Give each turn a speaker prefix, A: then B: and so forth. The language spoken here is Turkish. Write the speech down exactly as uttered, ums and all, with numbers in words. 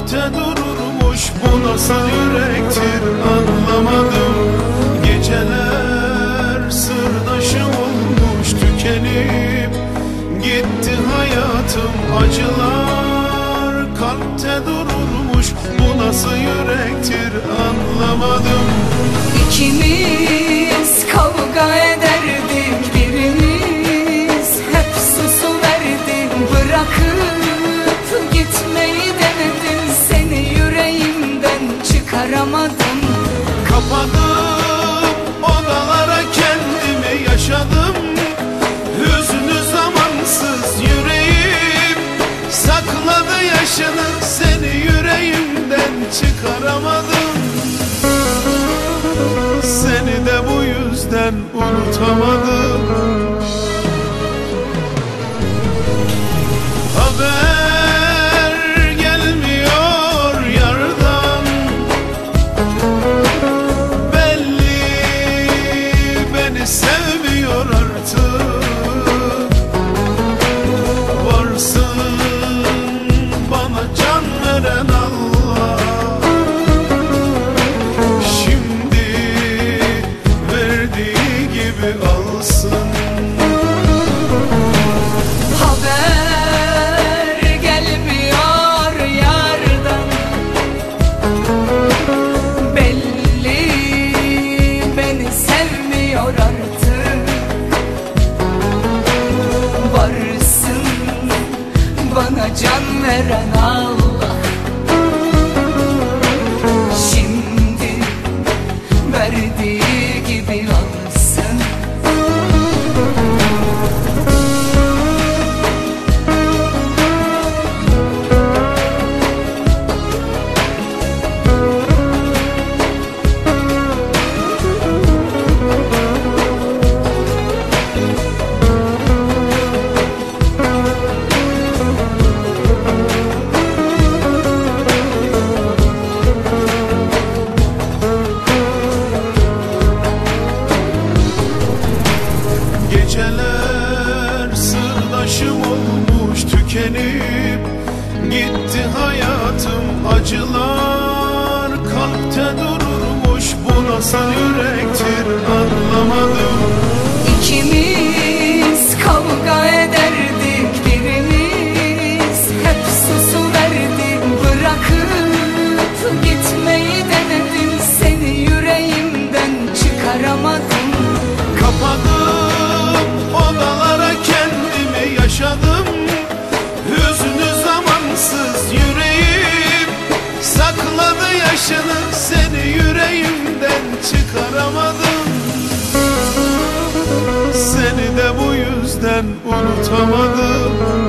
A: kalpte dururmuş. Bu nasıl yürektir anlamadım. Geceler sırdaşım olmuş, tükenip gitti hayatım. Acılar kalpte dururmuş. Bu nasıl yürektir anlamadım.
B: İkimiz kavga ederdik, birimiz hep susuverdi. Bırakıp gitmeyi denedim, seni yüreğimden çıkaramadım.
A: Kapadım odalara kendimi, yaşadım hüznü zamansız. Yüreğim sakladı yaşını, seni yüreğimden çıkaramadım. Seni de bu yüzden unutamadım. Haber gelmiyor yardan, belli beni sevmiyor artık. Varsın bana can veren Allah, şimdi verdiği gibi alsın.
B: Haber gelmiyor yardan, belli beni sevmiyor artık. Varsın bana can veren Allah, şimdi verdiği gibi alsın.
A: Geceler sırdaşım olmuş, tükenip gitti hayatım. Acılar kalpte dururmuş. Bu nasıl yürektir anlamadım.
B: İkimiz kavga ederdik, birimiz hep susuverdi. Bırakıp gitmeyi denedim, seni yüreğimden çıkaramadım.
A: Kapadım odalara kendimi, yaşadım hüznü zamansız. Yüreğim sakladı yaşını, seni yüreğimden çıkaramadım. Seni de bu yüzden unutamadım.